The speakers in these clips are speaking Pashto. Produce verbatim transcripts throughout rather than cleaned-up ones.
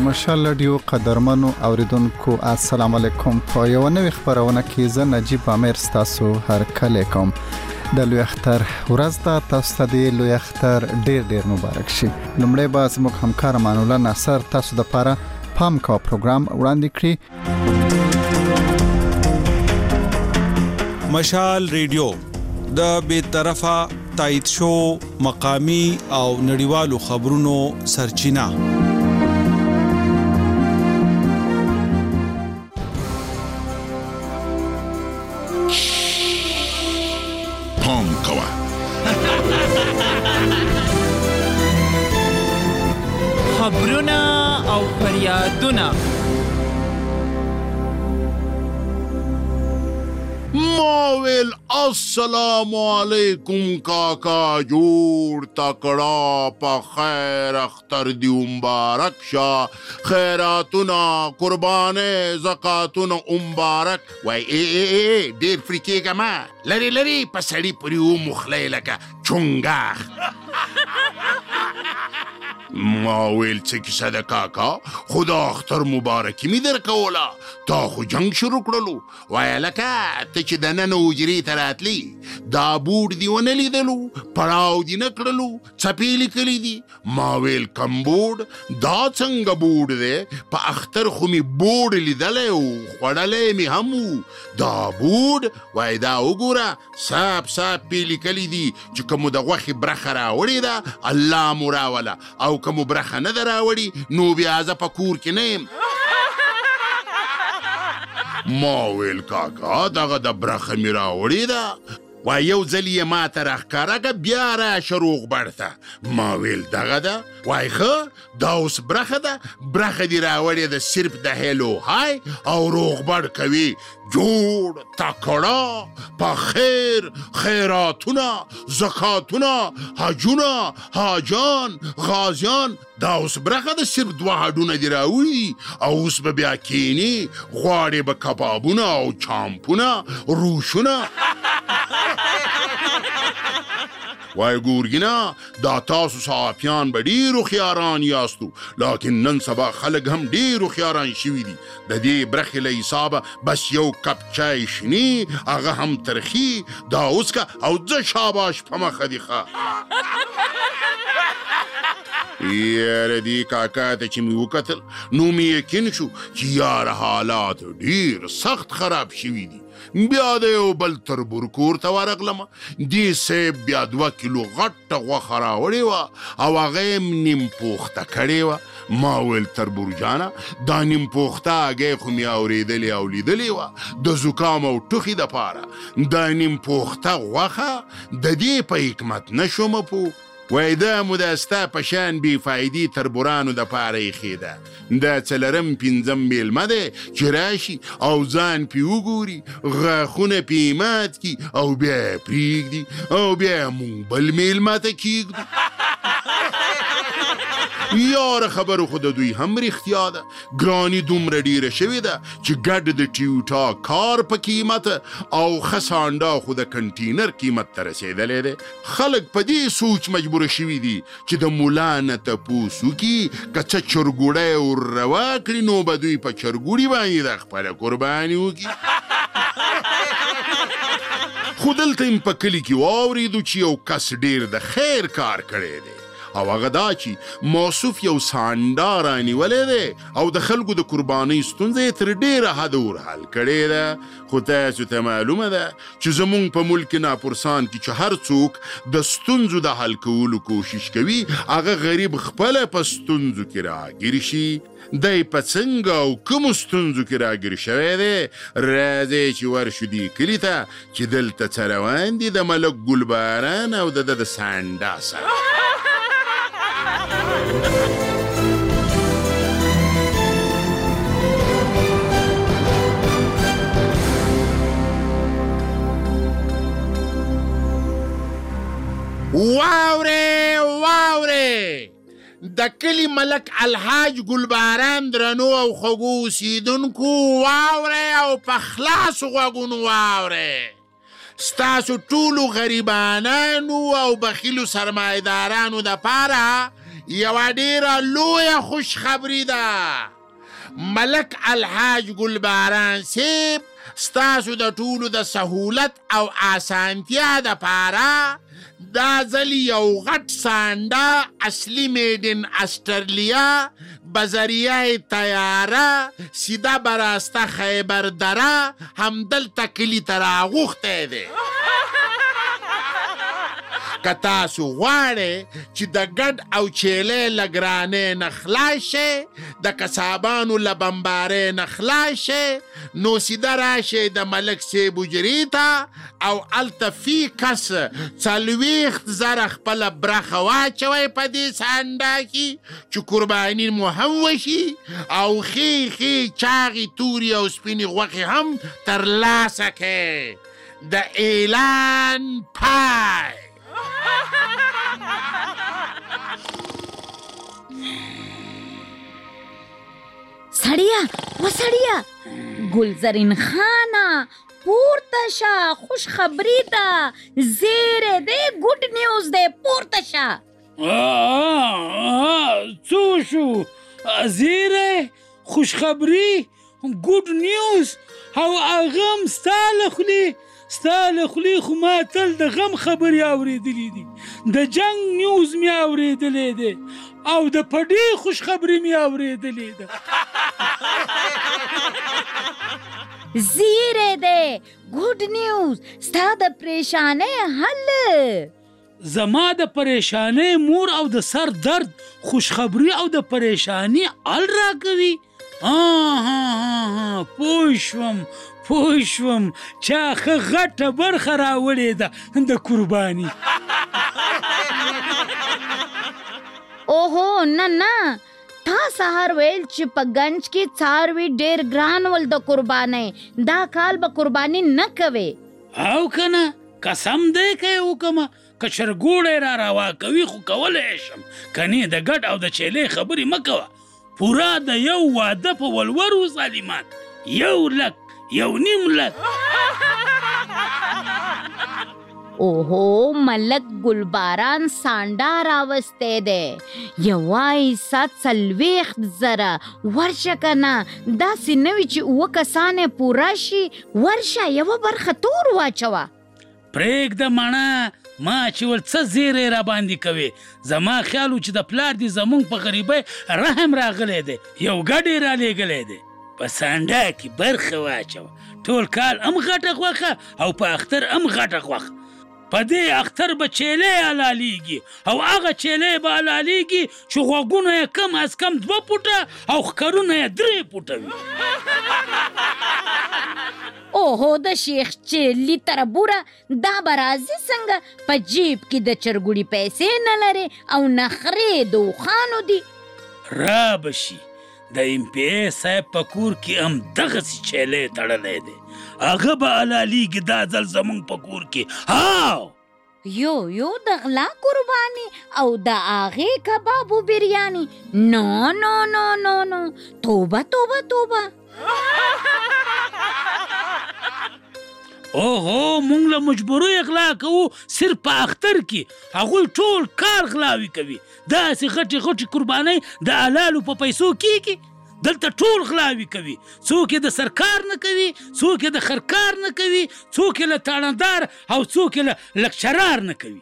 مشال رادیو قدرمنو اوریدونکو السلام علیکم. په یو نوې خبرونه کې زه نجیب امیر ستاسو هر کله کوم. د لوی اختر ورځ د تاسو ته لوی اختر ډیر ډیر مبارک شي. لومړی به زموږ همکار امان الله ناصر تاسو د لپاره پام کا پروګرام وړاندې کړي. مشال ریډیو د بې طرفه تایید شو مقامی او نړیوالو خبرونو سرچینه. پام کوه خبرونه او فریادونه ماویل السلام علیکم کاکا جوړ تکړه په خیر اختر دی مبارک شا خیراتونه قربانه زکاتونه مبارک وای ای ای ای ډیر فریکیګه ما لری لری په سړی پریو مخلی لکه چونګاخ ماویل څه کیسه ده کاکا خدا اختر مبارکی می در کولا تا خو جنگ شروع کړلو وای لکه ته چې د نن وجری تراتلی دا بوډ دی ونه لیدلو پړاو دی نه کړلو چپی لیکلی دی ماویل کم بوډ دا څنګه بوډ دی په اختر خو می بوډ لیدلې او خړلې می هم دا بوډ وای دا وګوره صاحب صاحب پی لیکلی دی چې کوم د غوخي برخه راوړی دا الله مراوله او کوم برخه نه دراوړي نو بیا ز په کور کې نه ماویل کاکا دغه د برخه می راوړي دا وای یو ځل یې ما ته راښکاره بیا راشه روغبړ ته ما ویل دغه ده وای ښه دا اوس برخه ده برخه دې راوړې ده صرف د هیلو های او روغبړ کوي جوړ تکړه په خیر خیراتونه زکاتونه حجونه حاجان غازیان دا اوس برخه ده صرف دوه هډونه دې راوړي او اوس به بیا کینی غواړې به کبابونه او چامپونه روشونه وای ګورګینا دا تاسو صحافیان به ډیرو خیاران یاستو لیکن نن سبا خلک هم ډیرو خیاران شوي دي د دې برخې له حسابه بس یو کپ چای شني هغه هم ترخي دا اوس کا او زه شاباش په مخه دي ښه یاره دی کاکا ته چې مې وکتل نو مې یقین شو چې یاره حالات ډیر سخت خراب شوي دي بیا د یو بل تربور کور ته ورغلم دې صاحب بیا دوه کیلو غټه غوښه راوړې وه او هغه یې نیم پوخته کړې وه ما ویل تربور جانه دا نیم پوخته هګۍ خو مې اورېدلې او لیدلې وه د زکام او ټوخي دپاره دا نیم پوخته غوښه د دې په حکمت نه شومه پوه وای دا مو د ستا په شان بې فایدې تربورانو دپاره ایښې ده دا څلرم پنځم میلمه دی چې راشي او ځان پې وګوري غاښونه پې مات کي او بیا یې پرېږدي او بیا یې مونږ بل میلمه ته کېږدو یاره خبرو خو د دوی هم رښتیا ده ګراني دومره ډیره شوې ده چې ګډ د ټیوټا کار په قیمت او ښه سانډا خو د کنټینر قیمت ته رسېدلی دی خلک په دې سوچ مجبوره شوي دي چې د ملا نه تپوس وکړي که څه چرګوړی ورروا کړي نو به دوی په چرګوړي باندې د خپله قرباني وکړي خو دلته یم په کلي کې واورېدو چې یو کس ډیر د خیر کار کړی دی او هغه دا چې موصوف یو سانډا رانیولی دی او د خلکو د قربانۍ ستونزه یې تر ډېره حده ورحل کړې ده خو تاسو ته معلومه ده چې زموږ په ملک ناپرسان کې چې هر څوک د ستونزو د حل کولو کوشش کوي هغه غریب خپله په ستونزو کې راګیر شي دی په څنګه او کومو ستونزو کې راګیر شوی دی راځئ چې ورشو دې کلي ته چې دلته څه روان دي د ملک ګلباران او د ده د سانډا سره واورې واورې د کلي ملک الحاج ګلباران درنو او خوږو اوسېدونکو واورې او په خلاصو غوږونو واورې ستاسو ټولو غریبانانو او بخیلو سرمایدارانو دپاره یوه ډیره لویه خوشخبري ده. ملک الحاج ګلباران صاحب ستاسو د ټولو د سهولت او آسانتیا دپاره دا ځل یو غټ سانډه اصلي میډن استرالیا بذریعه طیاره سیده براسته خیبر دره همدلته کلي ته راغوښتی دی. که تاسو غواړئ چې د ګډ او چیلې له ګرانۍ نه خلاص شئ، د کسابانو له بمبارۍ نه خلاص شئ، نو سیده راشئ د ملک صاحب حجرې ته او هلته فی کس څلوېښت زره خپله برخه واچوئ په دې سانډه کې چې قرباني مو هم وشي او ښې ښې چاغې تورې او سپینې غوښې هم ترلاسه کړئ. د اعلان پای. سړیا و سړیا ګلزرین خانه پورته شه، خوش خبري ده، زیری دی، ګوډ نیوز دی، پورته شه. څه شو؟ زیری، خوشخبري، ګوډ نیوز او هغه هم ستا له خولې ستا له خولې خو ما تل د غم خبرې اورېدلې دي، د جنګ نیوز مې اورېدلی دی او د پډې خوشخبري مې اورېدلې ده. زیری دی، ګوډ نیوز، ستا د پریشانۍ حل. زما د پریشانۍ مور او د سر درد خوشخبري او د پریشاني حل راکوي. پوه شوم پوه شوم چا ښه غټه برخه راوړې ده د قرباني. اوهو نه نه، تا سهار ویل چې په گنج کې څاروي ډېر ګران ول د قربانۍ، دا کال به قرباني نه کوې. او که نه، قسم دی که یې وکمه، که چرګوړی را روا کوي خو کولی شم، کنې د ګډ او د چیلې خبرې مه کوه. پورا د یو واده په ولورو ظالمان، یو لک یو نیم لک. اوهو ملک ګلباران سانډا راوستی دی، یوایسه څلوېښت زره. ورشه که نه، داسې نه وي چې اووه کسانې پوره شي. ورشه یوه برخه تور واچوه. پرېږده مڼه، ما چې ول څه زیری را باندې کوې. زما خیال و چې د پلار دې زمونږ په غریبۍ رحم راغلی دی، یو ګډ یې رالیږلی دی. په سانډا کې برخه واچوه، ټول کال هم غټه غوښه او په اختر هم غټه غوښه. په دې اختر به چیلې حلالیږي او هغه چیلې به حلالیږي چې غوږونه یې کم از کم دوه فوټه او ښکرونه یې درې فوټه وي. اوهو د شیخ چیلی تربوره، دا به راځي څنګه؟ په جیب کې د چرګوړي پیسې نه لري او نخرې د اوښانو دي. را به شي، د ایم پی ای صاحب په کور کې هم دغسې چیلې تړلی دی، هغه به حلالیږي دا ځل زمونږ په کور کې. هاو یو یو د غلا قرباني او د هغې کباب و بریاني. نو نو نو نو نو، توبه توبه توبه. اوهو مونږ له مجبورۍ غلا کوو، صرف په اختر کې هغوی ټول کار غلاوي کوي. داسې غټې غټې قربانۍ د حلالو په پیسو کېږي؟ دلته ټول غلاوي کوي، څوک یې د سرکار نه کوي، څوک یې د خرکار نه کوي، څوک یې له تاڼهدار او څوک یې له لکچرار نه کوي.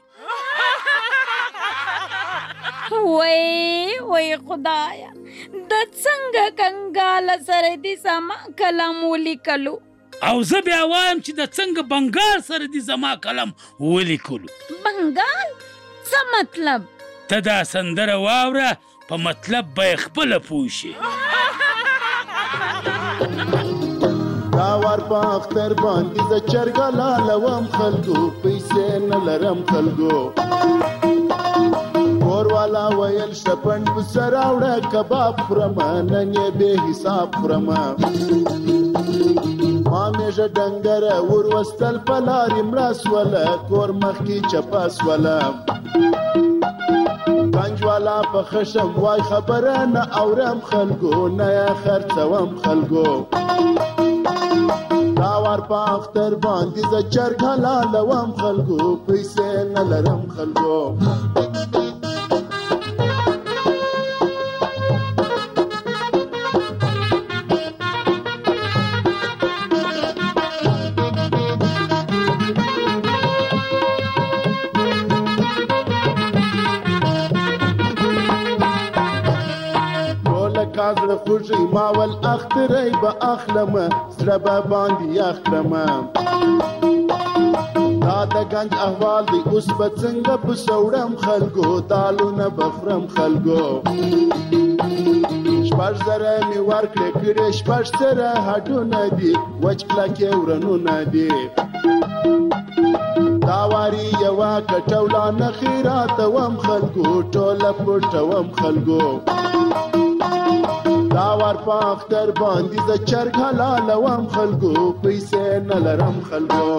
وای وای خدایا، د څنګه کنګاله سره دې زما کلم ولیکلو. او زه بیا وایم چې د څنګه بنګال سره دې زما کلم ولیکلو. بنګال څه مطلب؟ ته دا سندره واوره، په مطلب به یې خپله پوه شي. دا وار په اختر باندې زه چرګه لالوم خلکو، پیسې نه لرم خلکو. کور والا ویل شپنډ پسه راوړه، کباب خورمه نن یې بې حساب خورمه. ما میژه ډنګره ور وستل په لارې مړه سوله، کور مخکې چپه سوله. گنج والا په خشم وای خبره نه اورم خلکو، نه یې خرڅوم خلکو. دا وار په اختر باندې زه چرګ حلالوم خلکو، پیسې نه لرم خلکو. زړه خوږی ما ول اختری به اخلمه زړه به باندې اخلمه دا د ګنج احوال دی اوس به څنګه په سوړم خلکو دالونه به خورم خلکو شپږ زره مې ورکړې کړې شپږ زره هډونه دي وچ کلکې ورنونه دي دا واري یوه کټوله نښې راتوم خلکو ټوله پټوم خلکو دا وار په اختر باندې زه چرګ حلالوم خلکو پیسې نه لرم خلکو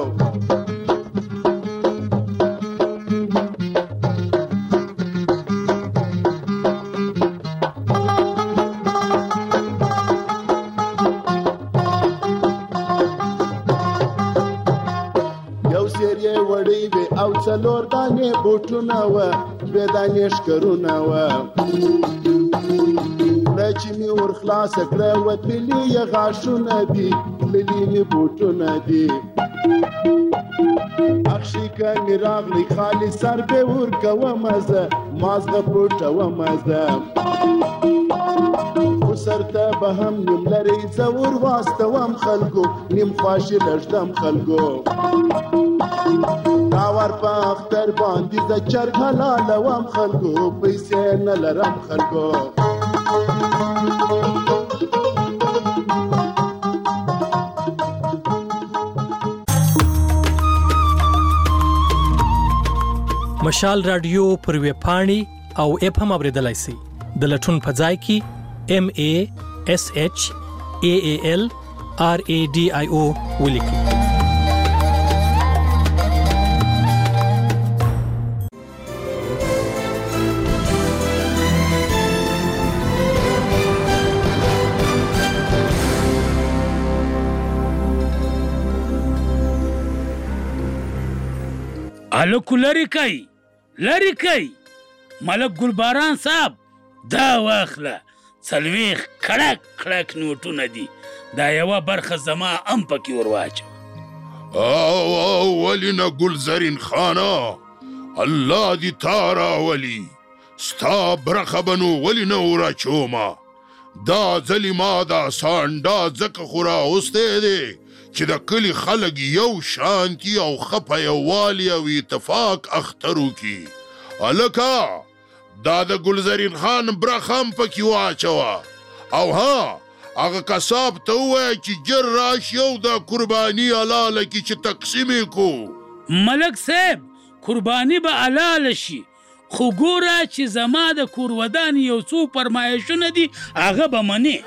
او څلور دانې بوټونه وه دوې دانې ښکرونه وه خوله چې مې ور خلاصه کړه وتلي یې غاښونه دي تللي مې بوټونه دي اخښي که مې راغلی خالي سر به ورکومه زه مازغه پټومه زه خو سرته به هم نیم لرئ زه ور واستوم خلکو نیم خواشي لږدم خلکو دا ور په اختر باندې زه چرګ حلالوم خلکو پیسې نه لرم خلکو مشال رادیو پر ویب پاڼې او اپ هم اوریدلای شئ د لټون په ځای کې ام ا اس اچ ا ا ال ار ا ډي آی او ولیکئ. الکو لری کوي لری کوي ملک ګلباران صاحب دا واخله څلوېښت کړک کړک نوټونه دي دا یوه برخه زما هم پکې ور واچوه. او او ولې نه ګلزرین خانه الله دې تا راولي ستا برخه به نو ولې نه وراچومه دا ځلې ما دا سانډا ځکه خو راوستی دی چې د کلي خلک یو شانتي او ښه په یووالي او اتفاق اختر وکړي. هلکه دا د ګلزرین خان برخه هم پکې واچوه او ها هغه کساب ته ووایه چې ژر راشي او دا قرباني حلاله کړي چې تقسیم یې کړو. ملک صاحب قرباني به حلاله شي خو ګوره چې زما د کور ودانې یو څو فرمایشونه دي هغه به منې.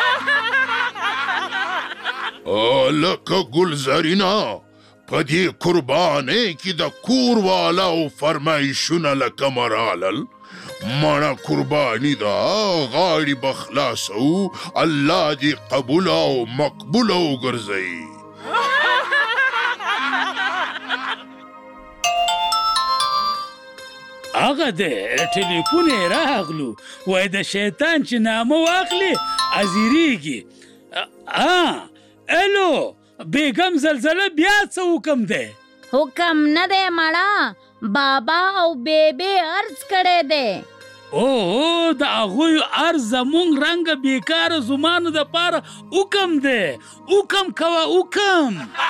لکه ګلزرینا په دې قربانۍ کې د کور والاو فرمایشونه لکه مرالل مړه قرباني ده غاړې به خلاصو الله دې قبوله او مقبوله وګرځوي. هغه د ټلیفون یې راغلو وایي د شیطان چې نامه واخلي ازیریږي. الو بیگم زلزله بیا څه حکم دی؟ حکم نه دی مړه بابا او بیبي عرض کړی دی. اوه د هغوی عرض زمونږ رنګه بیکاره زمانو دپاره حکم دی. حکم کوه حکم.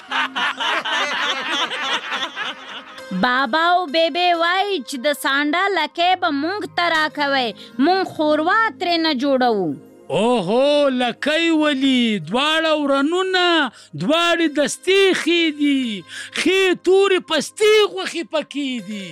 بابا او بیبي وایي چې د سانډا لکۍ به مونږ ته راکوئ مونږ ښوروا ترې نه جوړوو. اوهو لکۍ ولي دواړه ورنونه دواړې دستې ښې دي ښې تورې پستې غوښې پکې دي.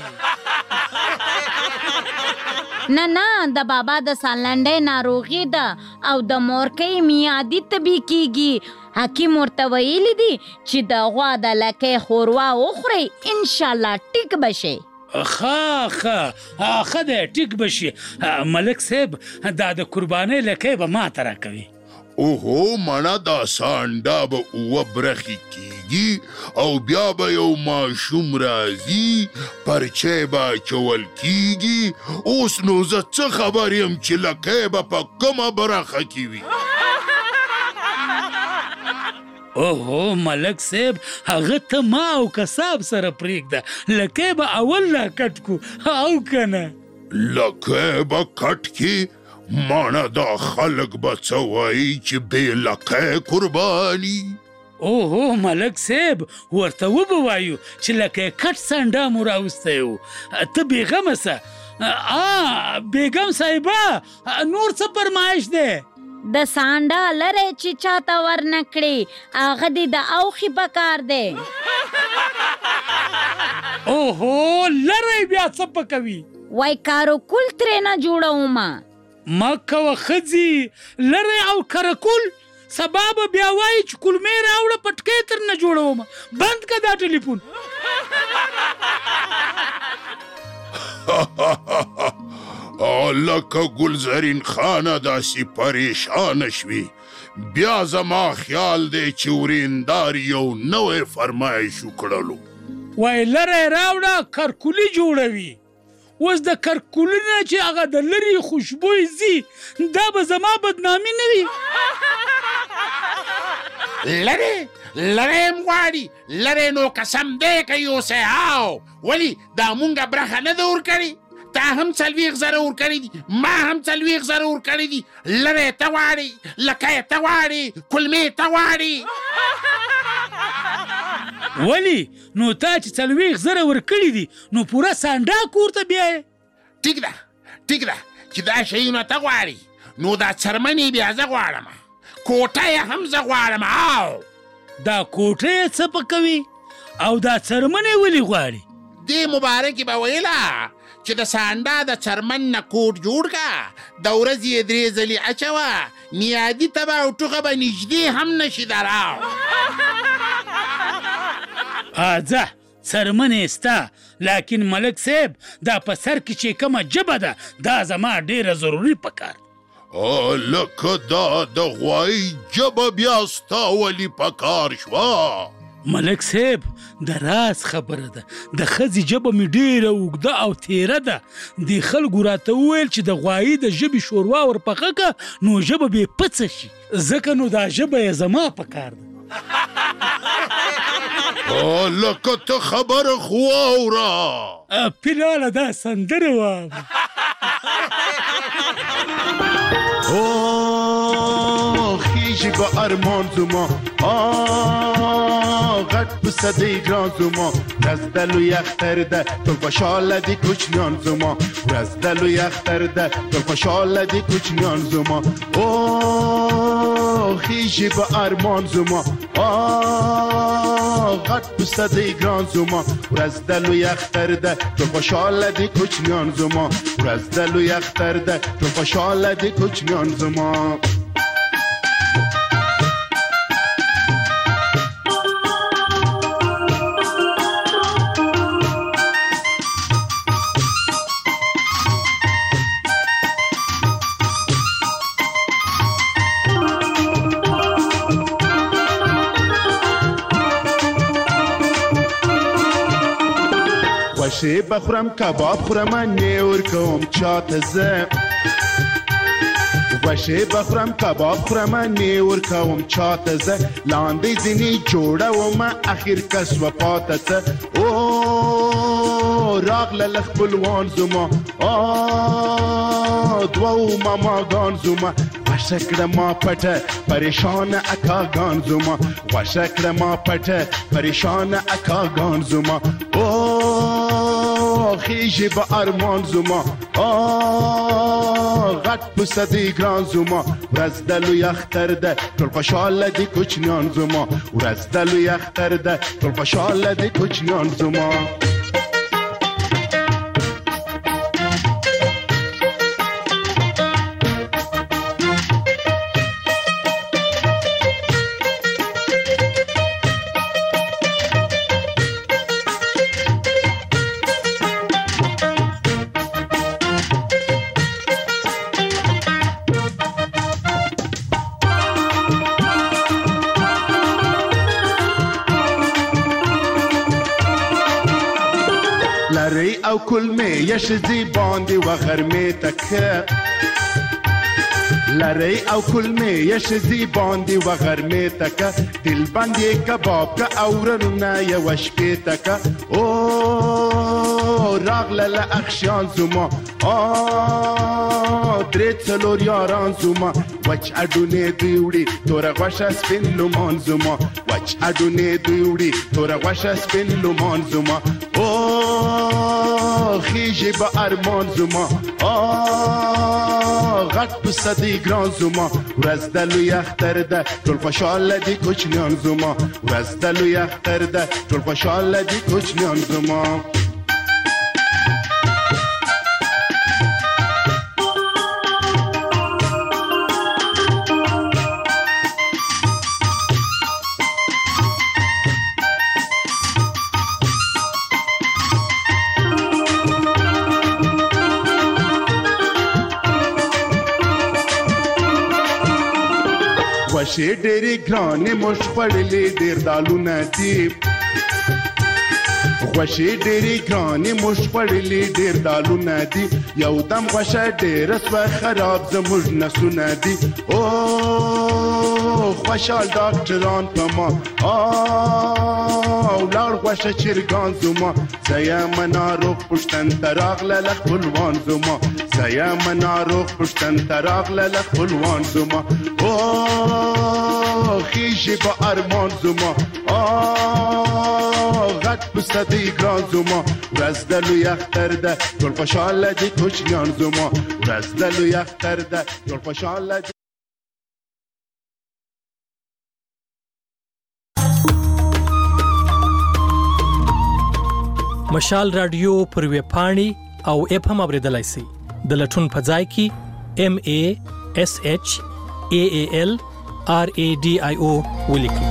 نه نه د بابا د سالنډۍ ناروغي ده او د مورکۍ میادي طبي کیږي. حکیم ورته ویلي دي چې د غوا د لکۍ ښوروا وخورئ انشاءالله ټیک به شئ. ښه ښه ښه دی ټیک به شي. ملک صاحب دا د قربانۍ لکۍ به ما ته راکوي. اوهو مړه دا سانډا به اووه برخې کیږي او بیا به یو ماشوم راځي پرچی به اچول کیږي. اوس نو زه څه خبر یم چې لکۍ به په کومه برخه کې وي. اوهو ملک صاحب هغه ته ما او کساب سره پرېږده لکۍ به اول لا کټ کو او که نه؟ لکۍ به کټ کې مانا دا خلق به څه وایي چې بې لقه قرباني. اوهو ملک صاحب ورته وبوایو چې لکه کټ سنډا مو راوستی و. ته بېغمه سه. آ بیګم صاحبه نور څه فرمایش دی؟ د سانډا لره چې چاته ورنکړي هغه دې د اوخي په کار دی. اوهو لره بیا څه پکوي؟ وای کارکول ترېنه جوړومه. مه کوه ښځې لره او کرکول. سبا به بیا وایي چې کلمې راوړه پټکۍ ترنه جوړومه. بند که دا ټلیفون. لکه ګلزرین خانه داسې پریشانه شوي. بیا زما خیال دی چې وریندار یو نوی فرمایش وکړلو. وای لره یې راوړه کرکولي جوړوي. اوس د کرکولي نه چې هغه د لرې خوشبوی ځي دا به زما بدنامي نه وي. لرې لرې یم غواړي. لرې نو قسم دی که یوسې هاو ولې دا مونږه برخه نه ده ورکړې. تا هم څلوېښت زره ورکړي دي ما هم څلوېښت زره ورکړي دي. لرې ته غواړې لکه یې ته غواړې کلمې ته غواړې. ولې نو تا چې څلوېښت زره ورکړي دي نو پوره سانډا کور ته بیایې. ټیک ده ټیک ده چې دا شیونه ته غواړې نو دا څرمنې بیا زه غواړم. کوټه یې هم زه غواړم. او دا کوټه یې څه پکوي او دا څرمنې ولې غواړي؟ دې مبارکې به ویله چې د سانډا د څرمن نه کوټ جوړ که د ورځې یې درې ځلې اچوه میادي تبه او ټوغه به نږدې هم نشي دراو. ځه څرمنې ستا لکن ملک صاحب دا په سر کې چې کومه ژبه ده دا زما ډېره ضروري پکار. لکه دا د غوایي ژبه بیا ستا ولې پکار شوه؟ ملک صاحب د راز خبره ده. د ښځې ژبه مې ډېره اوږده او تیره ده. دې خلکو راته وویل چې د غوایي د ژبې شوروا ورپخه که نو ژبه بې پڅه شي ځکه نو دا ژبه یې زما پکار ده. لکه ته خبره خو واوره. پیلاله دا سندره وام. خیژی با ارمان زما غټ په صدی ګران زما ورځ د لوی اختر ده ټول خوشحاله دي کوچنیان زما ورځ د لوی اختر ده ټول خوشحاله دي کوچنیان زما او خیژی با ارمان زما غټ په صدی ګران زما ورځ د لوی اختر ده ټول خوشحاله دي کوچنیان زما ورځ د لوی اختر ده ټول خوشحاله دي کوچنیان زما. غوښې بخورم کباب خورم نه ورکوم چاته زه. غوښې بخورم کباب خورم نه ورکوم چاته زه. لاندې ځینې جوړوم اخر کس و پاته څه. او راغله خپلوان زما دوو ماماګان زما غوښه کړه ما پټه پریشانه اکاګان زما غوښه کړه ما پټه پریشانه اکاګان زما. او خیژی با ارمان زما غټ په صدی ګران زما ورځ د لوی اختر ده ټول خوشحاله دي کوچنیان زما ورځ د لوی اختر ده ټول خوشحاله دي کوچنیان زما. لری او کلمه یشزی باندی و غرمه تکه لری او کلمه یشزی باندی و غرمه تکه دل باندی کباب که اورنونه یوش پیتکه. او راغله لأخشان زما درې څلور یاران زما وچ اډونې دوی وړي توره غوښه سپین لومان زما وچ اډونې دوی وړي توره غوښه سپین لومان زما او خیژې به ارمان زما غټ پسه دی ګران زما ورځ د لوی اختر ده ټول خوشحاله دي کوچنیان زما ورځ د لوی اختر ده ټول خوشحاله دي کوچنیان زما غوښې ډېرې ګرانې موږ خوړلې ډېر دالونه دي غوښې ډېرې ګرانې موږ خوړلې ډېر دالونه دي یو دم غوښه ډېره سوه خراب زموږ نسونه دي او خوشحال ډاکټران په ما او لاړ غوښه چرګان زما زه یم ناروغ پوښتن ته راغلله خپلوان زما زه یم ناروغ پوښتن ته راغلله خپلوان زما او خیژې به ارمان زما غټ پسه دی ګران زما ورځ د لوی اختر ده ټول خوشحاله دي کوچنیان زما ورځ د لوی اختر ده ټول خوشحاله دي مشال رادیو پر ویب پاڼې او اپ هم اوریدلای شئ د لټون په ځای کې ام ای اس ایچ ای ای ال آر ای ډي آی او ولیکئ.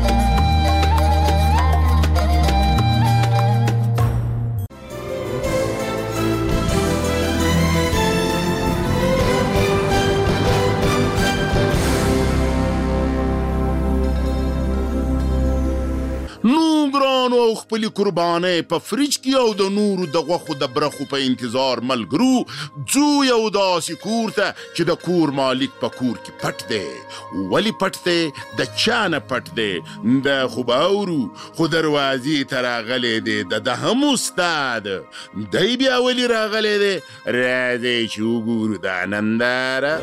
او خپل قربانې په فریج کې او د نورو د غوښو د برخو په انتظار ملګرو ځو یو داسې کور ته چې د کور مالک په کور کې پټ دی. ولې پټ دی؟ د چا نه پټ دی؟ د خو به اورو خو دروازې ته راغلی دی د ده هم استاد دی بیا ولې راغلی دی؟ راځئ چې وګورو دا ننداره.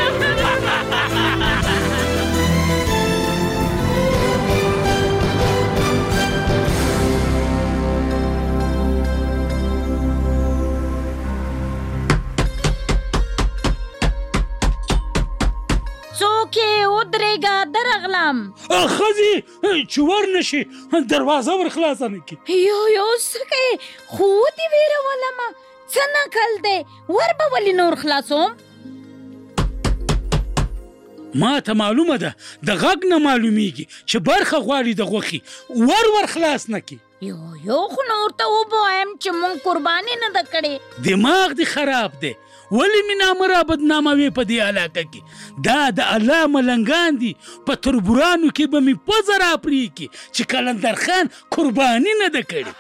ودرېږه درغلم ښځې چې ور نشي دروازه ور خلاصه نه کړي. یو یو څه کوې خو ودې ویرولمه څه نکل دی ور به ولې نور خلاصوم؟ ما ته معلومه ده د غږ نه معلومیږي چې برخه غواړي د غوښې ور ور خلاص نه کړي. یو یو خو نور ته وبوایم چې مونږ قرباني نه ده کړې. دماغ دې خراب دی. ولې مې نامه را بدناموې په دې علاقه کې؟ دا د الله ملنګان دي په تربورانو کې به مې پزه راپرې کړي چې کلندر خان قرباني نه ده کړې.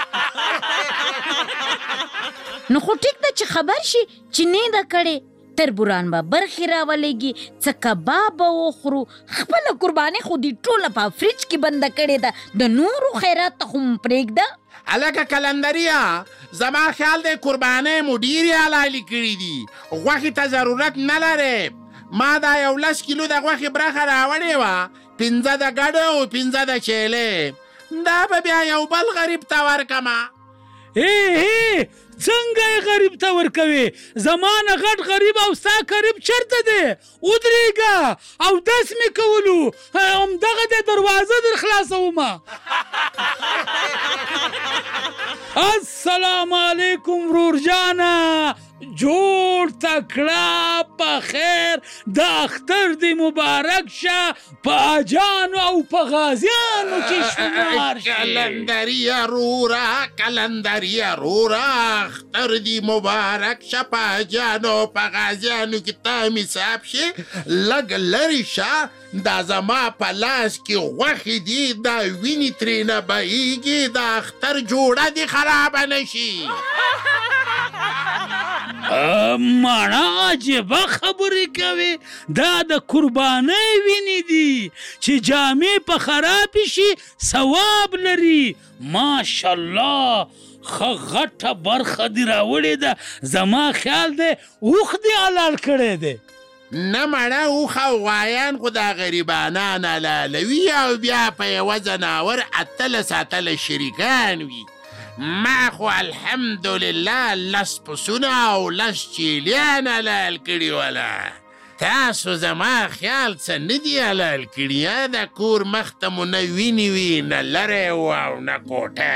نو خو ټیک ده چې خبر شي چې نه ده کړې. تربوران به برخې راولېږي څه کباب به وخورو. خپله قرباني خو دې ټوله په فریج کې بنده کړې ده د نورو خیرات ته خو م پرېږده. هلکه کلندریا زما خیال دی قربانۍ مو ډېرې حلالې کړي دي غوښې ته ضرورت نه لرې. ما دا یو لس کیلو د غوښې برخه راوړې وه پنځه د ګډو او پنځه د چیلې دا به بیا یو بل غریب ته ورکمه. ای ای څنګه یې غریب ته ورکوې؟ زما نه غټ غریب او ستا قریب چېرته دی؟ ودرېږه او دس مې کولو همدغه دی دروازه در خلاصومه. السلام علیکم ورور جانه جوړ تکړه په خیر د اختر دی مبارک شه په اجانو او په غازیانو کې شمار شي. کلندریا رورا کلندریا رورا اختر دی مبارک شه په اجانو او په غازیانو کې تام حساب شي لږ لرې شه دا زما په لاس کې غوښې دي دا وینې ترېنه بهیږي د اختر جوړه دې خرابه نه شي. مانا عجیبه خبرې کوي دا د قربانۍ وینې دي چې جامې په خرابې شي ثواب لري. ماشاءالله ښه غټه برخه دې راوړې ده. زما خیال دی اوښ دې حلال کړی دی. نه مړه اوښ او غوایان خو دا غریبانان حلالوي او بیا په یوه ځناور اتلس اتلس شریکان وي. ما خو الحمدلله لس پسونه او لس چیلیان حلال کړي وله. تاسو زما خیال څه نه دي حلال کړي؟ یا د کور مخ ته مو نه وینې وي نه لری و او نه کوټه.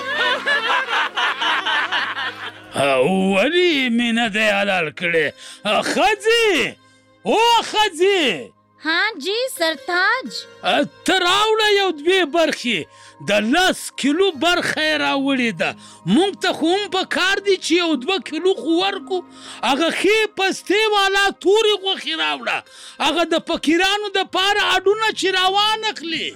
ولې مې نه دی حلال کړی؟ ښځې او ښځې ها جی سرتاج، ته راوړه یو دوې برخې. د لس کیلو برخه یې راوړې ده. موږ ته خو هم په کار دی چې یو دوه کیلو خو ورکو. هغه ښې پستې والا تورې غوښې راوړه، هغه د فقیرانو دپاره اډونه چې راوانخلي.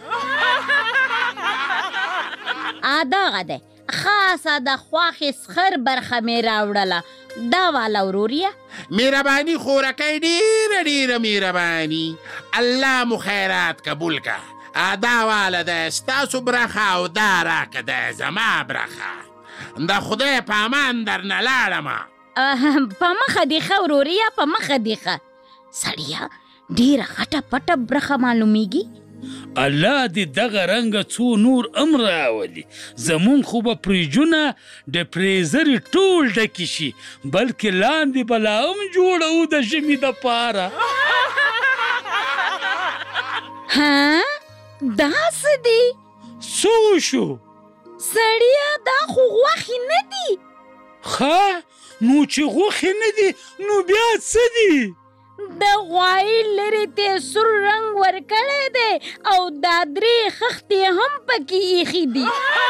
دغه دی خاصه د خواښې سخر برخه مې راوړله. دا والا وروریا مهرباني خورکۍ، ډېره ډېره مهرباني. الله مو خیرات قبول که. دا والا ده ستاسو برخه او دا راکه ده زما برخه. د خدای په امان درنه لاړمه. په مخه دی ښه وروریا، په مخه دی ښه. سړیه ډېره غټه پټه برخه معلومیږي. الله دې دغه رنګه څو نور هم راولي. زمونږ خو به فریجونه د فریزرې ټول ډکې شي، بلکې لاندې به لا هم جوړوو د ژمي دپاره. ها دا څه دی؟ څه وشو؟ سړیه دا خو غوښې نه دي. ښه نو چې غوښې نه دي نو بیا څه دي؟ د غوایي لرې ته سور رنګ ورکړی دی او دا درې خښتې هم پکې ایښي دي.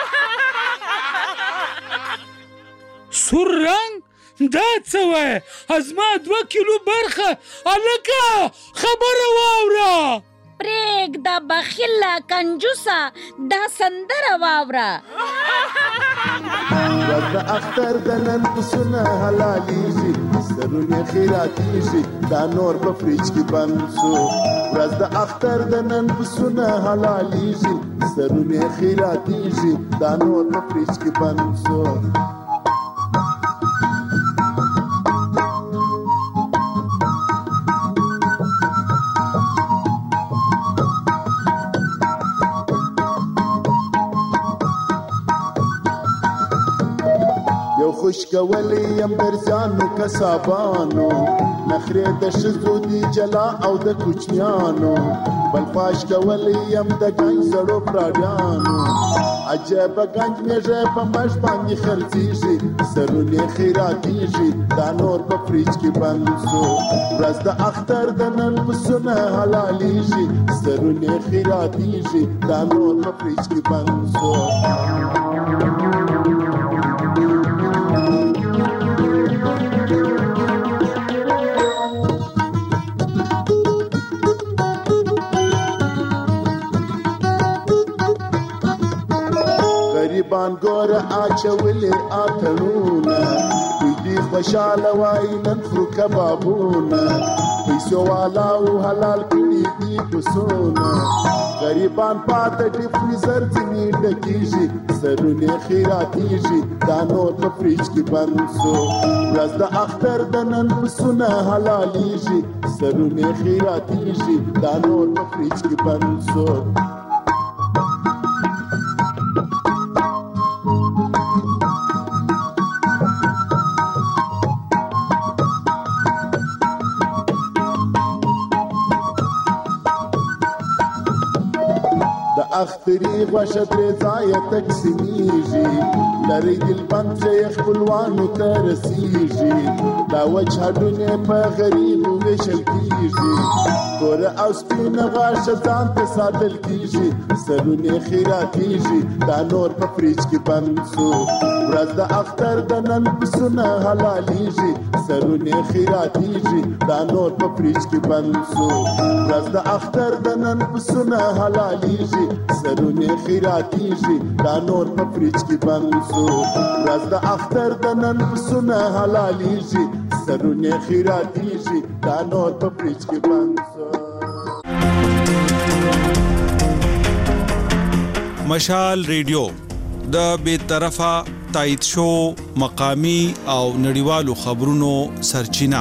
سور رنګ؟ دا څه وایې؟ زما دوه کیلو برخه. هلکه خبره واوره. پرېږده بخیله کنجوسه، دا سندره واوره. ورځ د اختر د نن پسونه حلالېږي، سرونه خیراتېږي، دا نور په فریج کې بند سو. ورځ د اختر د نن پسونه حلالېږي، سرونه خیراتېږي، دا نور په فریج کې بند سو. خوشکولی یم درځانو کسابانو، نخرې د ښځو دي جلا او د کوچنیانو، بل فاش کولی یم د ګنج زړو پراډیانو. عجبه ګنج میږه په مش باندې خرڅېږي، سرونه خیراتېږي، دا نور په فریج کې بند سو. ورځ د اختر د نن پسونه حلالېږي، سرونه خیراتېږي، دا نور په فریج کې بند سو. غریبان ګوره اچولې اتڼونه، دوی دې خوشحاله وایي نن خورو کبابونه، پیسو والاو حلال کړي دي پسونه. غریبان پاته دي فریزر ځینې ډکېږي، سرونه خیراتېږي، دا نور په فریج کې بند سو. ورځ د اختر د نن پسونه حلالېږي، سرونه خیراتېږي، دا نور په فریج کې بند سو. اختری غوښه درې ځایه تقسیمیږي، لرې دلبند چې یې خپلوانو ته رسیږي، دا وچ هډونه په غریبو ویشل کیږي، توره او سپینه غاښه ځان ته ساتل کیږي، سرونه خیراتېږي، دا نور په فریج کې بند سو. ورځ د اختر د نن پسونه حلالېږي، سرونه خیراتېږي، دا نور په فریج کې بند سو. ورځ د اختر د نن پسونه حلالېږي، سرونه خیراتېږي، دا نور په فریج کې بند سو. ورځ د اختر د نن پسونه حلالېږي، سرونه خیراتېږي، دا نور په فریج کې بند سو. مشال ریډیو د بے طرفه تایید شو مقامی او نړیوالو خبرونو سرچینه.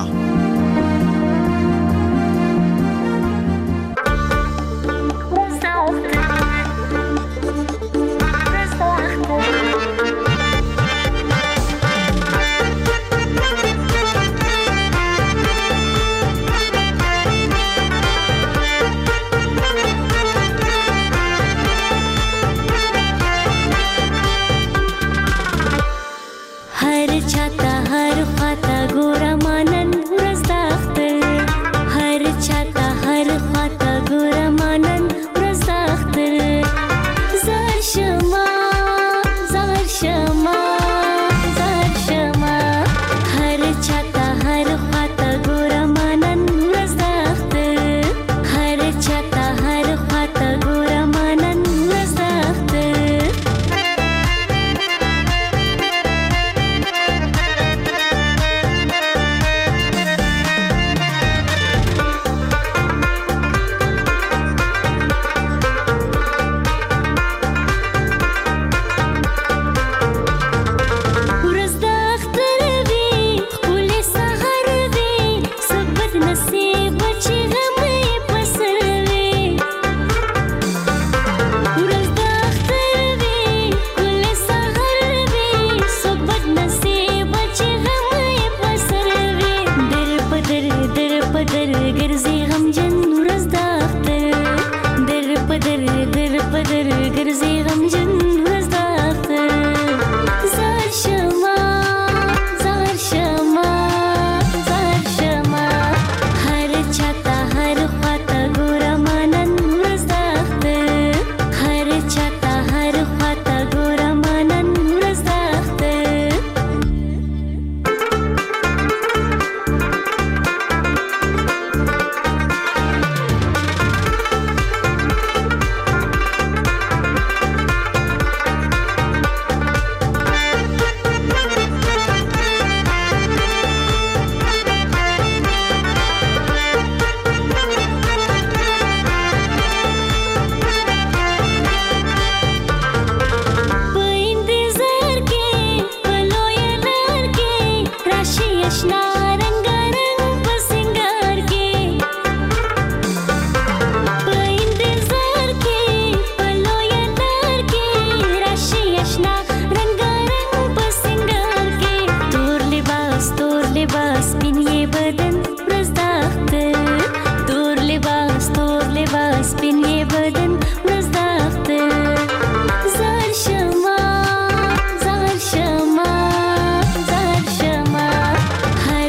هر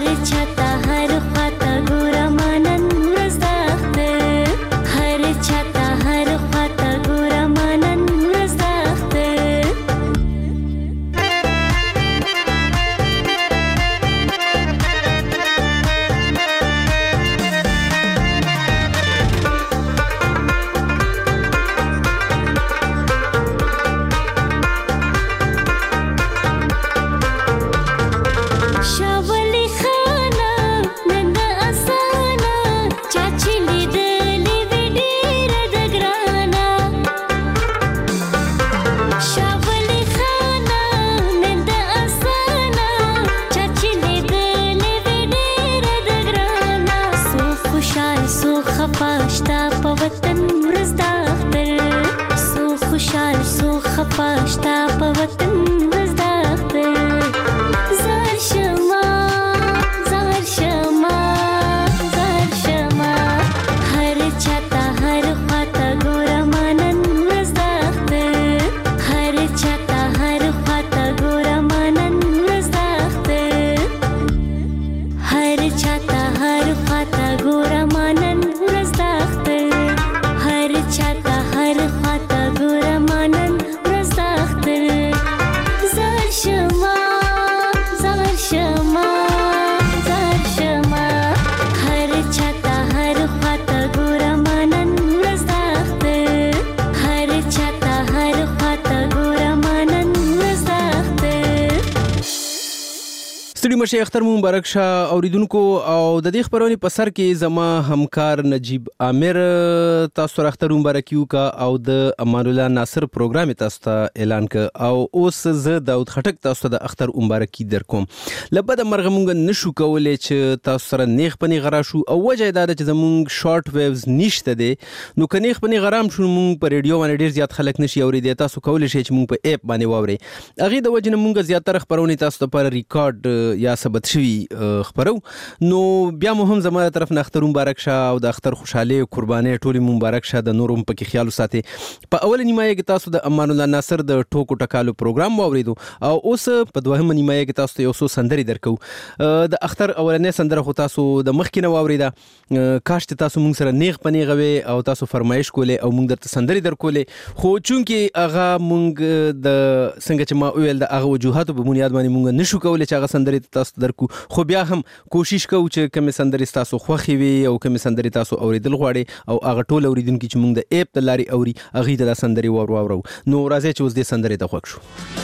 ستړي مشه اختر مو مبارک شه اوریدونکو او د دې خبرونې په سر کې زما همکار نجیب عامر تاسو را اختر مبارک یو کا او د امان الله ناصر پروګرام تاسو ته اعلان ک او اوس زه داود خټک تاسو ته د اختر مبارکي درکوم لبد مرغه مونږ نشو کولای چې تاسو سره نیغ پنی غرا شو او وجه دا چې زمونږ شارټ ویوز نشته دي نو کنيغ پنی غرام شو مونږ په ریډیو باندې ډیر زیات خلک نشي اورېدي تاسو کولای شئ چې مونږ په اپ باندې واوري اغه د وجه مونږ زیاتره خبرونه تاسو ته پر ریکارډ یا ثبت شوی خبرو نو بیا مو هم زموږ طرف نه اختر مبارک شه او د اختر خوشاله قرباني ټولي مبارک شه د نورم پکې خیال وساتي په اول نیمایه کې تاسو د امان الله ناصر د ټوکو ټکالو پروګرام واوریدو او اوس په دوهمه نیمایه کې تاسو ته یو څو سندري درکو د اختر اولنې سندره خو تاسو د مخ کې نه واوریدا کاش ته تاسو مونږ سره نیغ پنی غوي او تاسو فرمایش کولې او مونږ درته سندري درکولې خو چونکې هغه مونږ د څنګه چې ما ویل د هغه وجوهاتو په بنیاد باندې مونږ نشو کولای چې هغه سندري تاسو درکو خو بیا هم کوشش کوو چې کوم سندري تاسو خوخي وي او کوم سندري تاسو اوریدل غواړي او هغه ټول اوریدونکو چې موږ د اپ د لاري اوري هغه د سندري ور واورو نو راځي چې اوس د سندري ته خوښ شو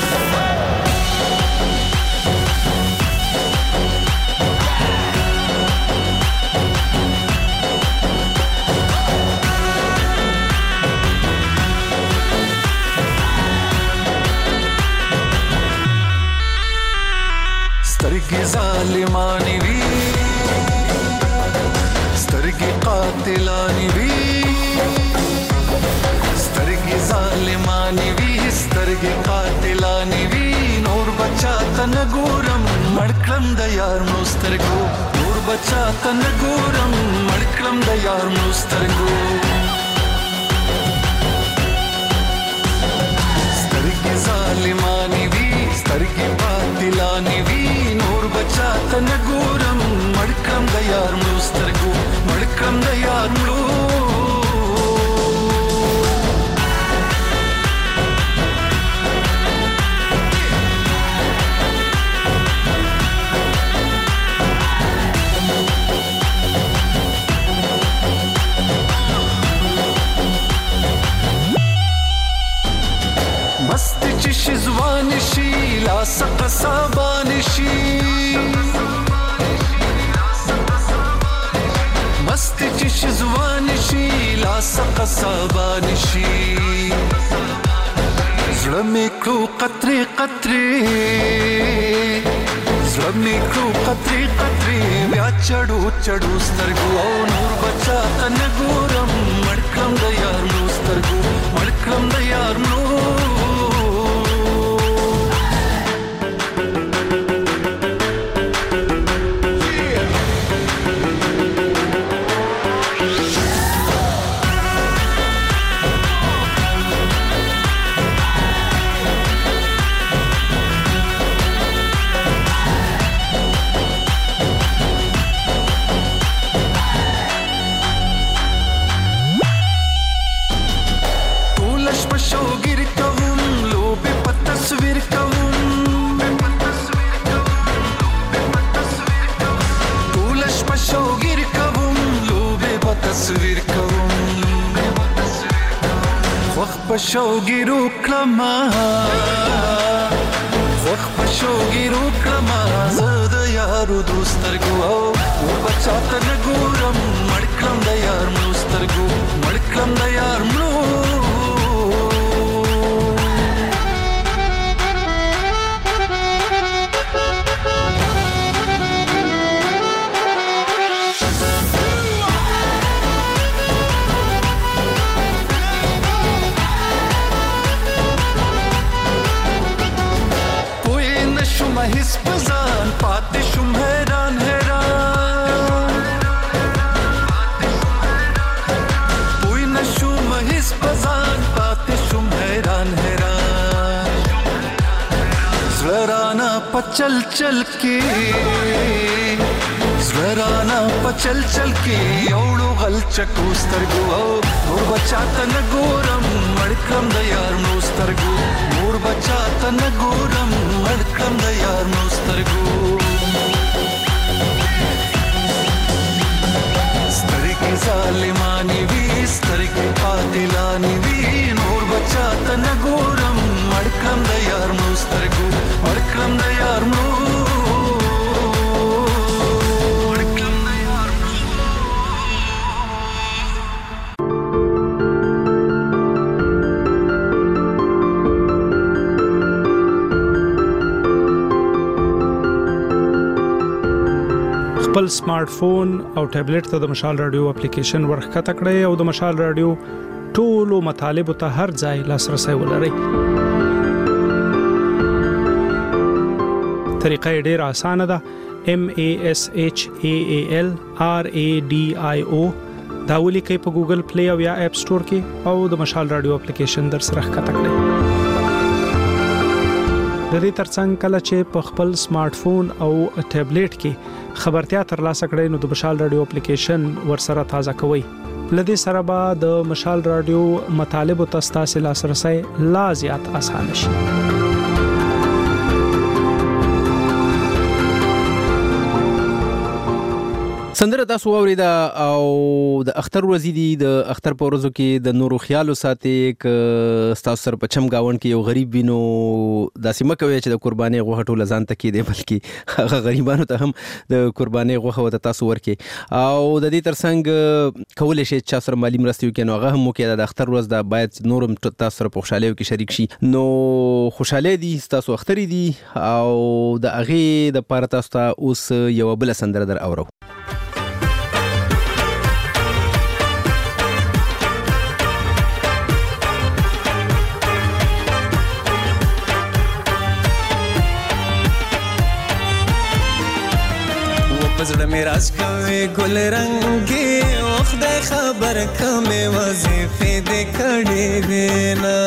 سترګې ظالمانې وي سترګې قاتلانې وي سترګې ظالمانې وي سترګې قاتلانې وي نور بچا ته نه ګورم مړ کړم د یار مړو سترګو نور بچا ته نه ګورم مړ کړم د یار مړو سترګو سترګې ظالمانې وي سترګې قاتلانې وي نور بچا ته نه ګورم مړ کړم د یار مړو سترګو مړ کړم د یار مړو مست چې شزوان شي لا سق صابان شي مست چې شزوان شي لا سق صابان شي زړه مې کړو قطرې قطرې زړه مې کړو قطرې قطرې بیا چړو چړو سترګو او نور بچا ته نه ګورم مړ کړم د یار مړو سترګو مړ کړم د یار مړو شوګیرو کلمه وخ په شوګیرو کلمه زه د یارو دوسترګو او بچا ته نه ګورم مړ کړم د یار مړو سترګو مړ کړم د یار مړو هیڅ بزان پاتې شوم حیران حیران پوی نشوم هیڅ بزان پاتې شوم حیران حیران زړه رانه په چل چل کې زړه رانه په چل چل کې یوړو غلچکو سترګو او نور بچا ته نه ګورم مړ کړم د یار مړو سترګو نور بچا ته نه ګورم مړ کړم د یار مړو سترګو سترګې ظالمانې وي سترګې قاتلانې وي نور بچا ته نه ګورم مړ کړم د یار مړو سترګو مړ کړم د یار مړو خپل سمارټ فون او ټابلیټ ته د مشال رادیو اپلیکیشن ورخکته کړئ او د مشال رادیو ټولو مطالب ته هر ځای لاسرسي ولرئ. طریقه ډېر اسانه ده. M A S H A A L R A D I O دا ولیکئ په ګوګل پلی او یا اپ سٹور کې او د مشال رادیو اپلیکیشن در سره ښکته کړئ. د دې ترڅنګ کله چې په خپل سمارټ فون او ټابلیټ کې خبرتیا ترلاسه کړئ نو د مشال رادیو اپلیکیشن ورسره تازه کوئ. لدې سره به د مشال رادیو مطالب او تاسو لاسرسي لا زیات آسان شي. سندره تاسو اوریدا او د اختر ورځې دی د اختر په ورځو کې د نورو خیالو ساتي ک تاسو سره په چم گاون کې یو غریب وینو داسې مکوي چې د قرباني غوښه ټول ځان تکي دی بلکې هغه غریبانو ته هم د قرباني غوښه وته تاسو ورکي او د دې ترڅنګ کول شي چې سره مالی مرستيو کې نو هغه هم مو کې د اختر ورځ د باید نورم تاسو سره په خوشاله کې شریک شي. نو خوشاله دي تاسو اختر دي او د اغه د پاره تاسو ته اوس یو بل سندره در اورو. پزړه مې راز کوي ګل رنگي وخت خبر کمه وظیفه دې کړې دینا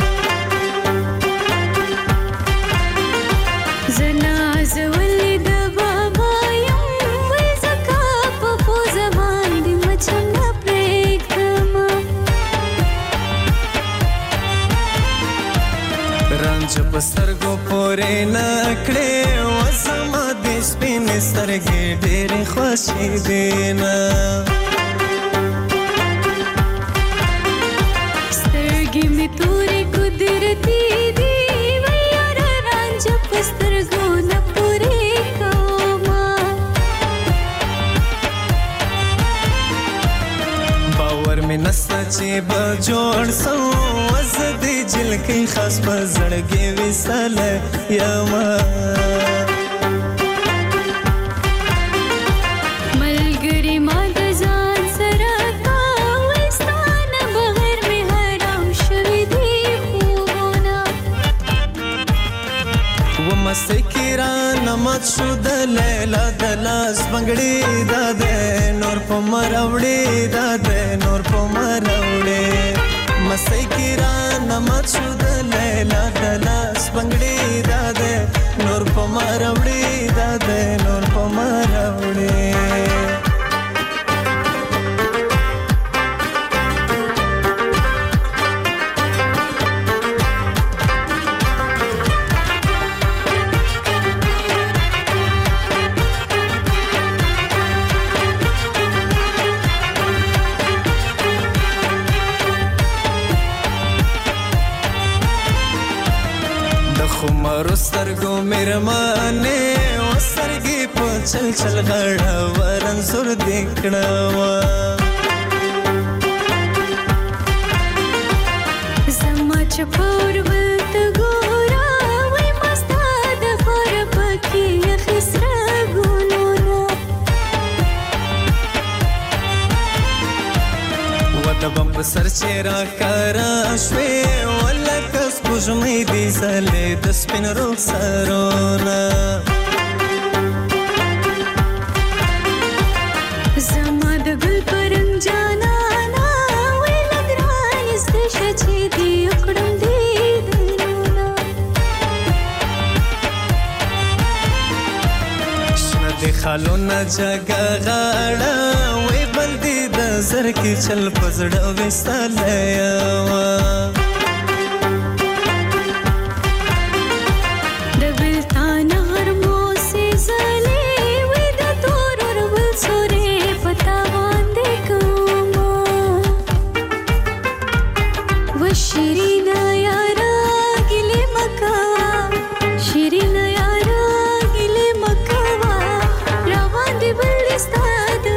زنا زولې د بابا یم وې زکا په پوز باندې مچم پرېږدم رنج پسترګو پورې نکړې وسما دې سپین سترګې ډېر خوشي دینا سترګې مې تورې قدرتي دي ویار رنج پسترګو نه پورې کوما باور مې نسته چې به جوړ سو وز دې جلکې خاص په زړګې وساله یما مسکران مت شو د لیلا د لاس بنگړي د نور په مروړي د نور په مروړي مسکران مت شو د لیلا د لاس بنگړي د نور په مروړي د نور په مروړي سترګو میرمانه وسرګي په چل چل غړا ورن سر دکړوا زما چپور ولت ګورا وای مستا د خور پکې خسرا ګونو وته بم سر چیرې کرا شوي ولکس پوجمې دي سلې د سپین روح سرونا زما د ګل پرنګ جانا نا وې لګران است شچې دی کړم دی دلونه شنه د خالو نه جګه غاړه وې بلدي د زر کې چل پزړه وستاله یما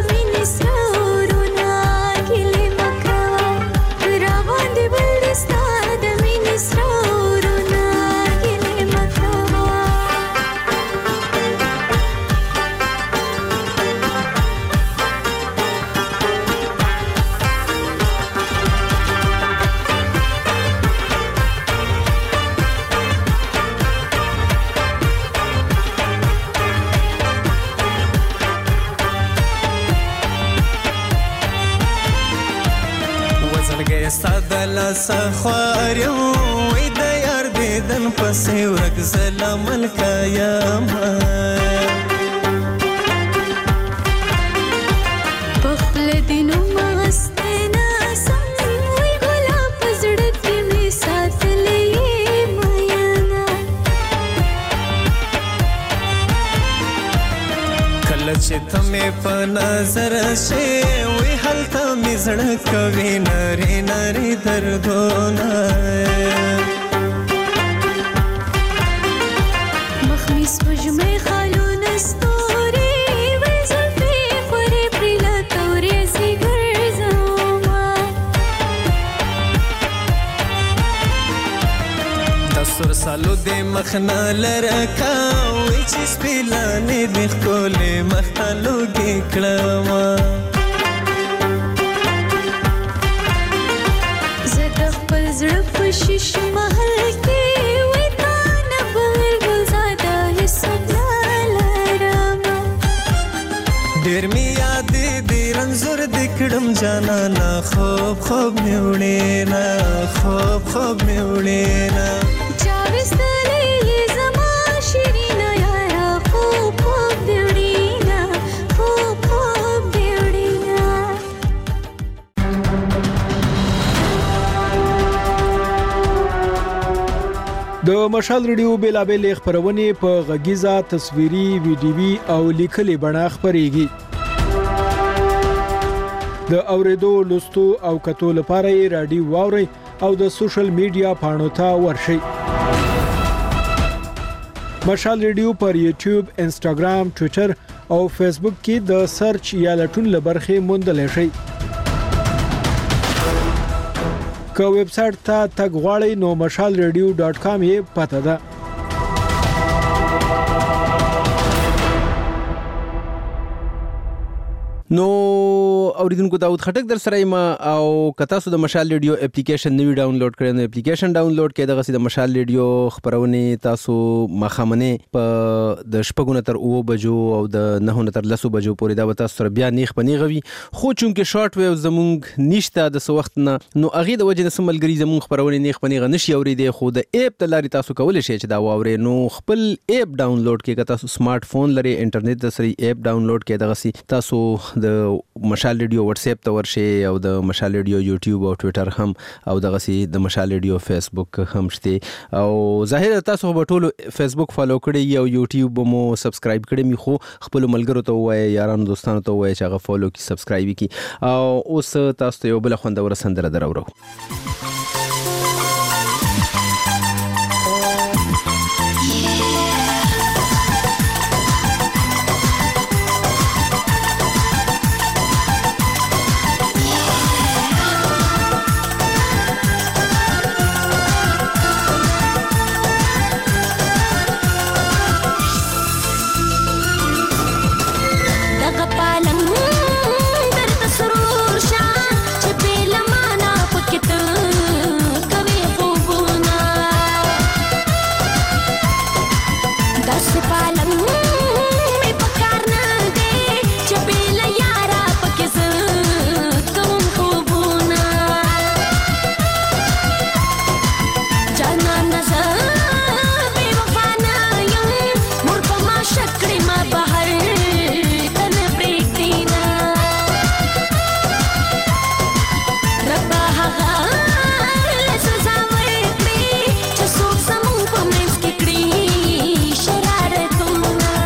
Stop. لالا سخوار یم وی د یار دیدن پسې ورک زلا ملکا یم پخپل دینو ماسته ناسم وی ګلاب په زړه کې مې ساتلې میانا کله چې ته مې په نظر شې وی هلته مې زړه کوي نری نری دردونه مخ مې سپوږمۍ خالونه ستوري وی زلفې خورې پرې له تورې سي ګرځومه د سر سالو د مخ نه لرکا وی چې سپیلانې د ښکلې مخ ته لوګې کړمه زه د خپل زړه په شیش محل کې وی تا نه بغیر ګلزاده حساب نه لرمه ډېر مې یادې دې رنځور دې کړم جانانه خوب خوب مې وړې نه خوب خوب مې وړې نه چا وستلې زما شیرینه یاره خوب خوب دې وړېنه خوب خوب دې وړېنه د مشال ریډیو بیلابېلې خپرونې په غږیزه تصویري ویډیوي او لیکلي بڼه خپرېږي د اوریدو لوستو او کتو لپاره یې رادیو واورئ او د سوشل میډیا پاڼو ته ورشئ مشال ریډیو پر یوټیوب انسټاګرام ټوئیټر او فیسبوک کې د سرچ یا لټون لبرخې موندلی شئ که ویب سټ ته تګ غواړئ نو مشال ریډیو ډاټ کام یې پته ده نو اوریدونکو داود خټک در سره یم او کتا سو د مشال ریډیو اپلیکیشن نوی ډاونلوډ کړئ نو اپلیکیشن ډاونلوډ کړئ دغه سي د مشال ریډیو خبرونه تاسو مخامنه په د شپږو تر اوو بجو او د نهو تر لسو بجو پورې دا تاسو سره بیا نیخ پنی غوي خو چونکه شارټ ویو زمونږ نشته د سو وخت نه نو اغه د وجه نسمل ګری زمونږ خبرونه نیخ پنی غ نشي اوریدې خو د اپ تلاري تاسو کولای شئ چې دا واوري نو خپل اپ ډاونلوډ کړئ تاسو سمارټ فون لري انټرنیټ د سری اپ ډاونلوډ کړئ دغه سي تاسو د مشال ریډیو واتس اپ ته ورشي او د مشال ریډیو یوټیوب او ټوئیټر هم او دغه سي د مشال ریډیو فیسبوک هم شته او ظاهر تاسو په ټولو فیسبوک فالو کړئ او یوټیوب مو سبسکرایب کړئ می خو خپل ملګرو ته وایي یارانو دوستانو ته وایي چې هغه فالو کی سبسکرایب کی او اوس تاسو ته یو بل خوندور سندره درورو شرارتونه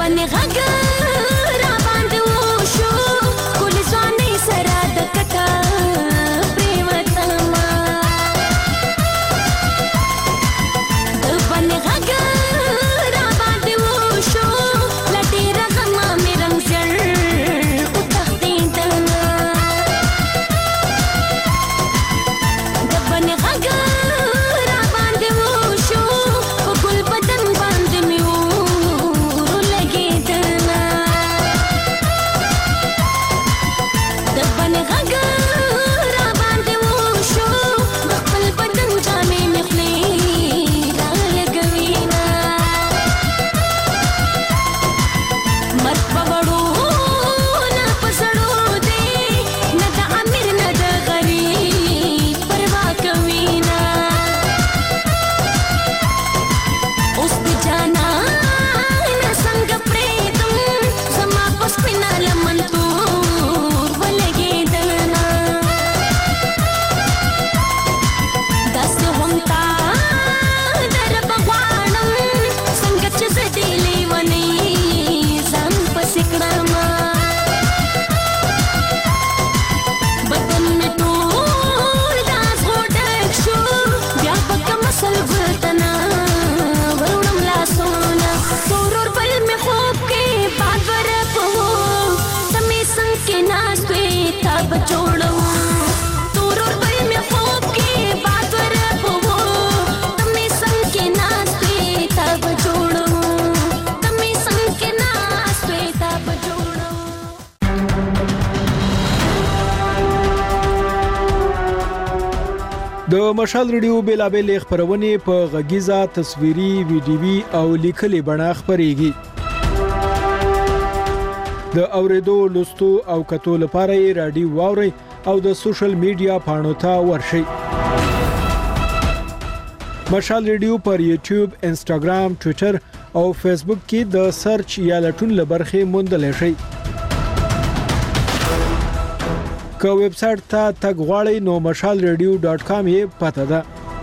باندې غږ را باندې وشو ښکلې ځوانۍ سره د کټه پرېوتمه د باندې غږ را باندې وشو له ډېره غمه مې رنګ زیړ وتښتېدمه د باندې غږ را باندې وشو په ګل بدن باندې مې اور ولګېدله د باندې غږ را باندې وشو د خپل بدن جامې مې خولې رالګوینه مرګ په وړو نه په زړو دی نه د امیر نه د غریب پروا کوینه اوس د جانانه څنګه پرېږدم زما په سپینه لمن تور ولګېدله داسې هم تا در به غواړم څنګه چې زه دې لیونۍ ځان پسې کړمه بدن مې ټول د ازغو ډک شو بیا به کومه سلګوتنه وروړم لاسونه تورور بل مې خوب کې باد ورپو ته مې څنګ کې ناست وې تا به جوړوم تورور بل مې خوب کې باد ورپو ته مې څنګ کې ناست وې تا به جوړوم ته مې څنګ کې ناست وې تا به جوړوم د مشال ریډیو بیلابېلې خپرونې په غږیزه تصویري ویډیوي او لیکلي بڼه خپرېږي د اوریدو لوستو او کتو لپاره یې رادیو واورئ او د سوشل میډیا پاڼو ته ورشئ مشال ریډیو پر یوټیوب انسټاګرام ټوئیټر او فیسبوک کې د سرچ یا لټون لبرخې موندلی شئ که ویب سټ ته تګ غواړئ نو مشال ریډیو ډاټ کام یې پته ده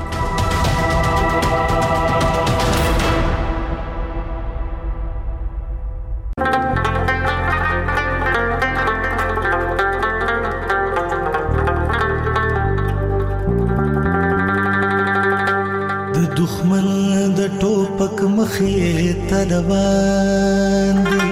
د دښمن د ټوپک مخې ته روان دي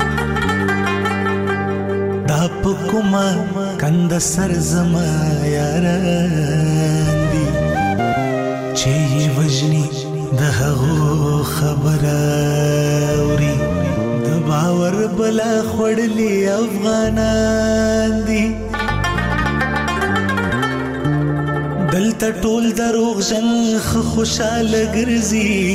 دا په کومه کند سر زما یاران دي چې یې وژني د هغو خبره اوري د باور بلا خوړلي افغانان دي دلته ټول دروغجن خو خوشاله ګرځي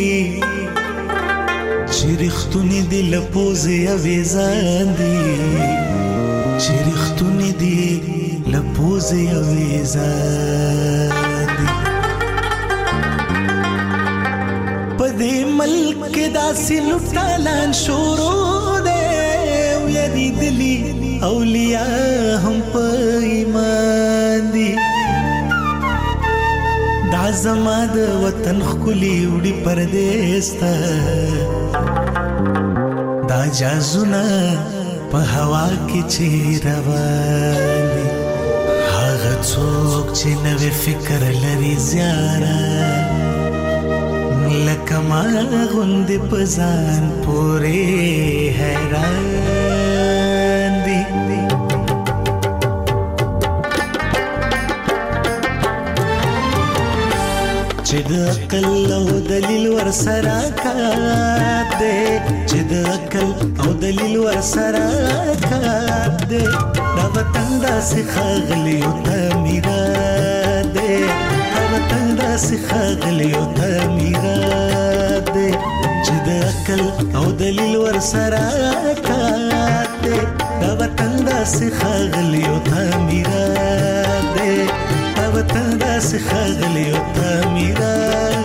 چې رښتونې دي له پوزې اویزان دي چې رښتونې دي له پوزې اویزان دي په دې ملک کې داسې لوټالان شروع دی ویریدلي اولیاء هم په ایمان دي دا زما د وطن ښکلي وړي پردیس ته دا جازونه په هوا کې چې روان دي هغه څوک چې نوې فکر لري زیاره لکه ما غوندې په ځان پورې حیران دي چې د عقل او دلیل ورسره کار دی چې د عقل او دلیل ورسره کار دی دا وطن داسې ښاغلیو ته میراث دی دا وطن داسې ښاغلیو ته میراث دی چې د عقل او دلیل ورسره کار دی دا وطن داسې ښاغلیو ته میراث دی وطن داسې ښاغلیو ته میراث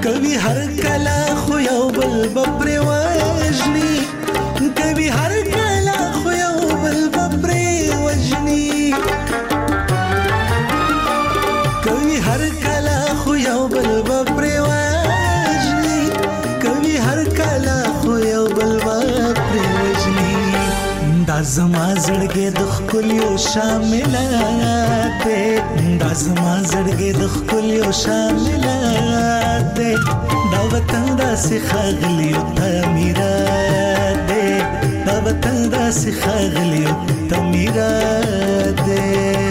کوي هر کله خو یو بل بپرې وژني کوي هر کله خو یو بل بپرې وژني کوي هر کله خو یو بل بپرې وژني کوي هر کله خو یو بل بپرې وژني دا زما زړګې د ښکلیو شاملات دی دا زما زړګې د ښکلیو شاملات دی دا وطن داسې ښاغلیو تعمیرات دی دا وطن داسې ښاغلیو تعمیرات دی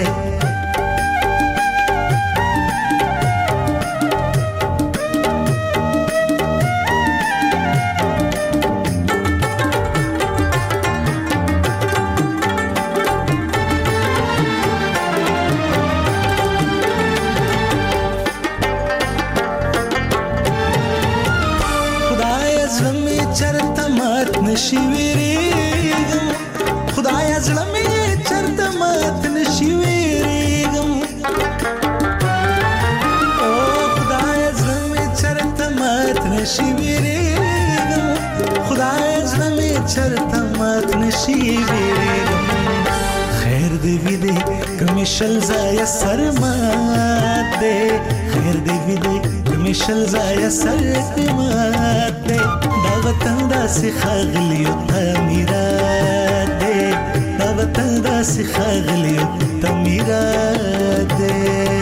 نشي ویریږم خدایا زړه مې چرته مات نشي ویریږم او خدایا زړه مې چرته مات نشي ویریږم خدایا زړه مې چرته مات نشي ویریږم خیر دې وي دې کمې شل ځایه سر مات دی خیر دې وي دې کمې شل ځایه سر مات دی دا وطن داسې ښاغلیو تعمیرات دی دا وطن داسې ښاغلیو تعمیرات دی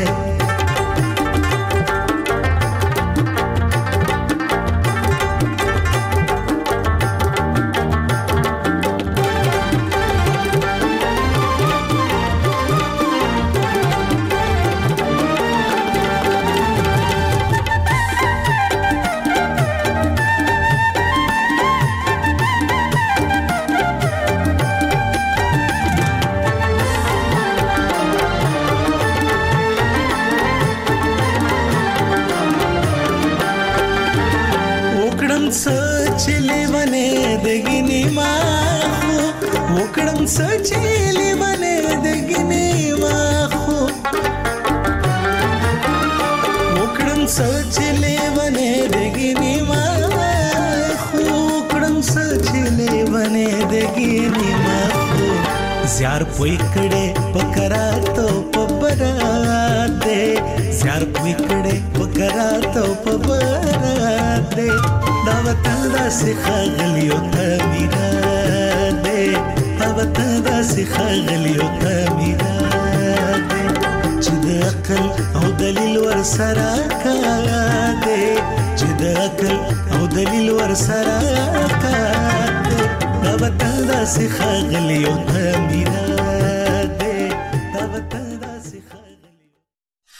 وکړم څه چې لیونې دګنې واخو وکړم څه چې لیونې دګنې واخو وکړم څه چې لیونې دګنې واخو زیار پوي کړې پکراتو پبرات دې زیار پوي کړې پکراتو پبرات دې دا وطن داسې ښاغلیو تعمیرات دې دا وطن داسې ښاغلیو تعمیرات دې چې د عقل او دلیل ورسره کار دی چې د عقل او دلیل ورسره کار دی دا وطن داسې ښاغلیو تعمیرات